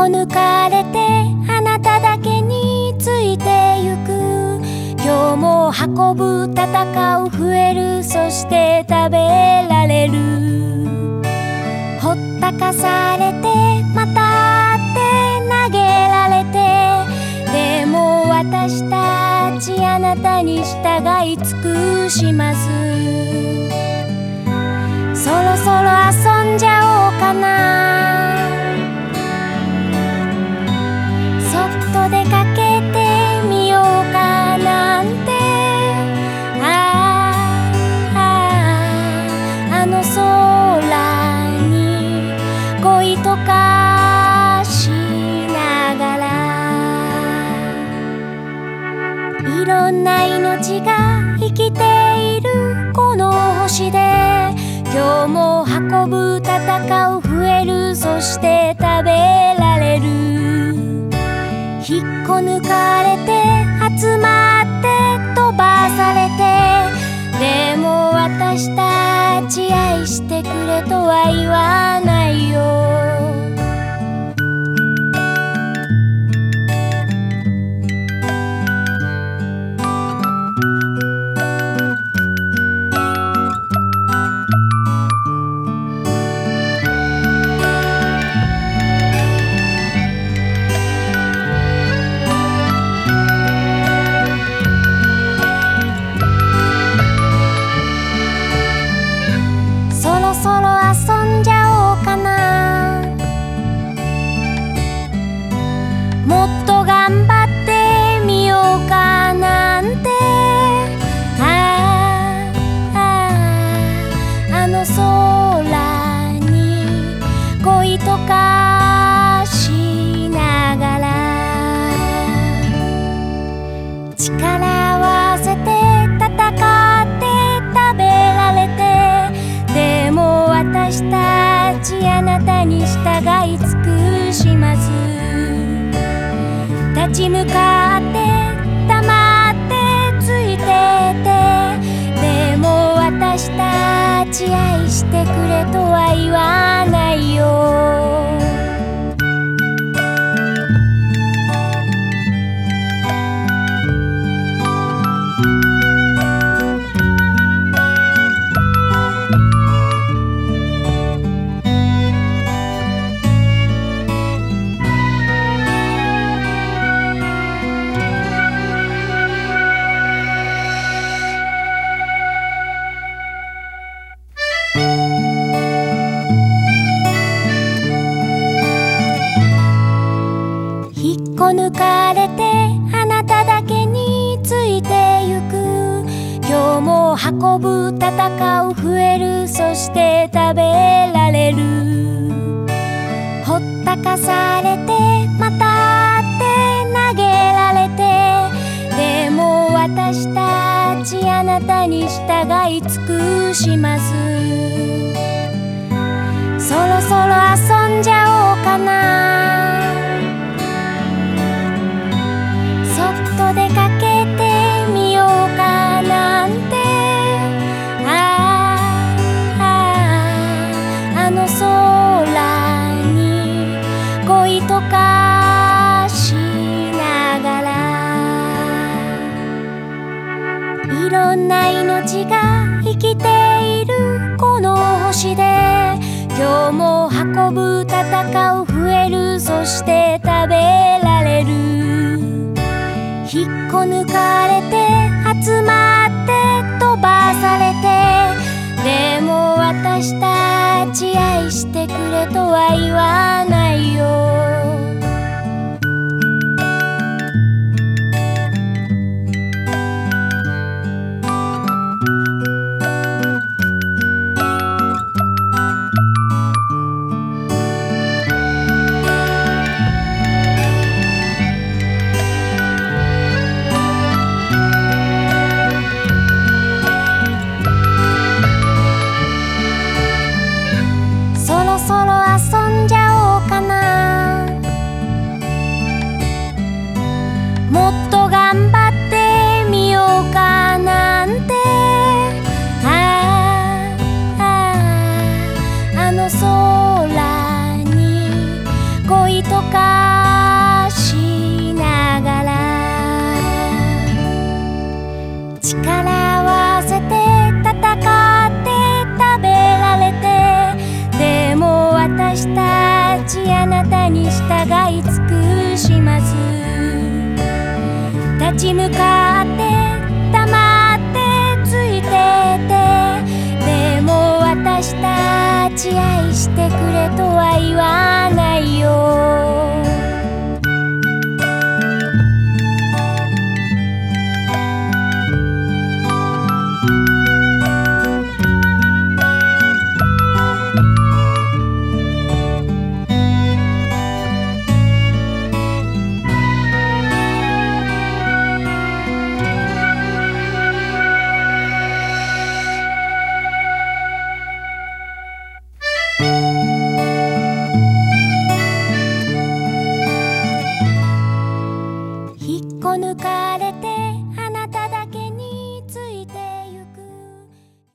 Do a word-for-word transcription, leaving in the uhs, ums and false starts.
こ抜かれてあなただけについてゆく。今日も運ぶ戦う増える、そして食べられる。ほったかされてまたって投げられて、でも私たちあなたに従い尽くします。そろそろ遊んじゃおうかな。そっと出かけてみようかなんて。ああ、あの空に恋とかしながら、いろんな命が生きているこの星で、今日も運ぶ戦う増える、そして食べられる。引っこ抜かれて集まって飛ばされて、でも私たち愛してくれとは言わないよ。立ち向かって黙ってついてて、でも私たち愛してくれとは言わないよ。抜かれてあなただけについてゆく。今日も運ぶ戦う増える、そして食べられる。ほったかされてまたって投げられて、でも私たちあなたに従い尽くします。そろそろ遊んじゃおうかな。出かけてみようかなんて。ああ、あの空に恋とかしながら、いろんな命が生きているこの星で、今日も運ぶ戦う増える、そして食べられる。引っこ抜かれて集まって飛ばされて、でも私たち愛してくれとは言わないよ。